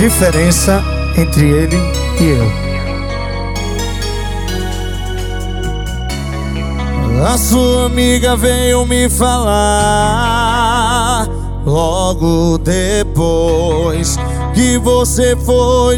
diferença entre ele e eu. A sua amiga veio me falar logo depois que você foi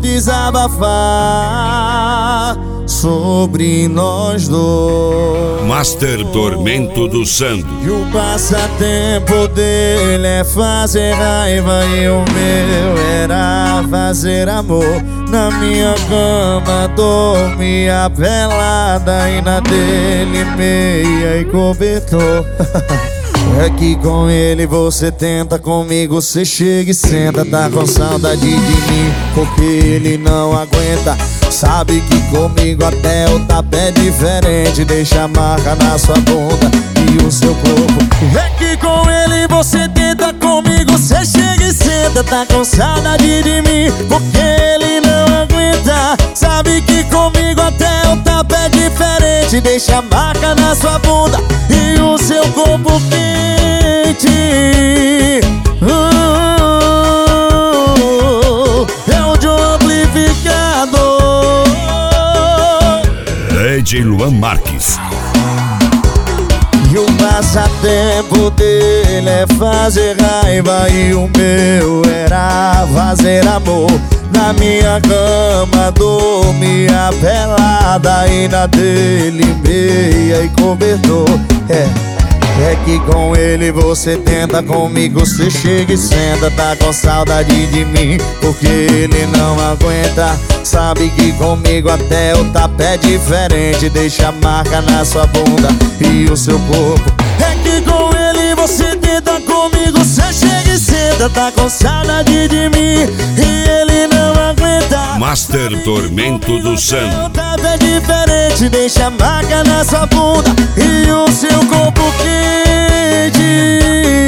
desabafar sobre nós dois. Master Tormento do Sandro. E o passatempo dele é fazer raiva e o meu era fazer amor. Na minha cama dormia pelada e na dele meia e cobertor. É que com ele você tenta, comigo você chega e senta. Tá com saudade de mim porque ele não aguenta. Sabe que comigo até o tapa é diferente. Deixa a marca na sua bunda e o seu corpo. É que com ele você tenta, comigo você chega e senta. Tá com saudade de mim porque ele não aguenta. Sabe que comigo até o tapa é diferente. Deixa a marca na sua bunda e o seu corpo quente. É o de um amplificador. DJ Luan Marques. E o passatempo dele é fazer raiva e o meu era fazer amor. Na minha cama dormia pelada e na dele meia e cobertor. É que com ele você tenta, comigo você chega e senta. Tá com saudade de mim porque ele não aguenta. Sabe que comigo até o tapa é diferente. Deixa a marca na sua bunda e o seu corpo. É que com ele você tenta, comigo você chega e senta. Tá com saudade de mim e ele não aguenta. Master Tormento do Sandro. O tapa é diferente. Deixa a marca na sua bunda e o seu corpo quente.